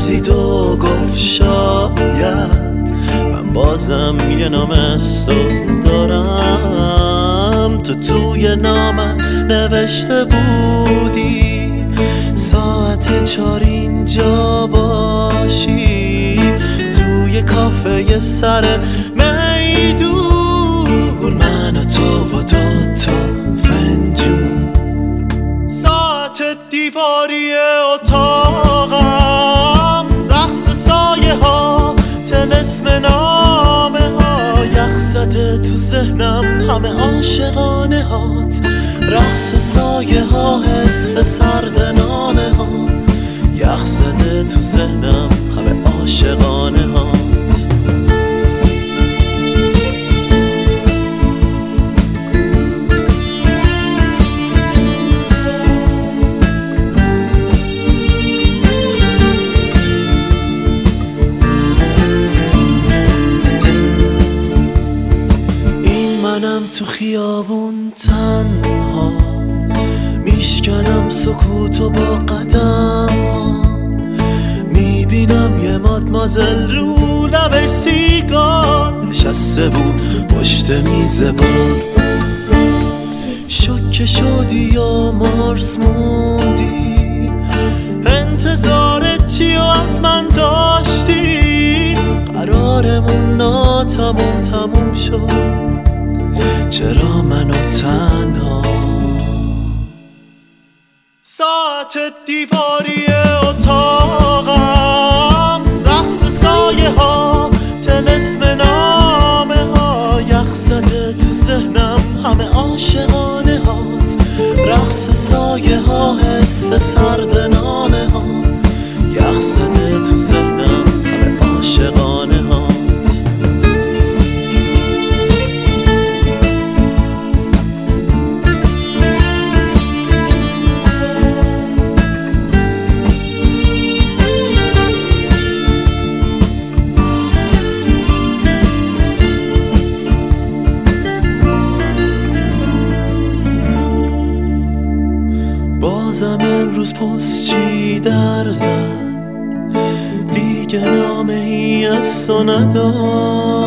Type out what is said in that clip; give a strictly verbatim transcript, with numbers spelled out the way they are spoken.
دید و گفت شاید من بازم یه نام تو دارم. تو توی نامم نوشته بودی ساعت چار اینجا باشی، توی کافه سر میدون، من و تو و دوتا فنجون. ساعت دیواری اتاقم، رقص سایه ها، طلسم نامه ها، یخ زده تو ذهنم همه عاشقانه هات، رقص سایه ها، حس سرد نامه ها، یخ زده تو ذهنم همه عاشقانه هات. تو خیابون تنها میشکنم سکوتو با قدم ها، میبینم یه مادمازل رو لب سیگار نشسته بود پشت میز بار. شوکه شدی یا مارس موندی، انتظارت چی و از من داشتی؟ قرارمون ناتموم تموم شد، چرا منو تنها؟ ساعت دیواری اتاقم، رقص سایه ها، طلسم نامه ها، یخ زده تو ذهنم همه عاشقانه هات، رقص سایه ها، حس سرد نامه ها، یخ زده تو ذهنم همه عاشقانه هات. بازم امروز پستچی در زد، دیگه نامه ای از تو نداد.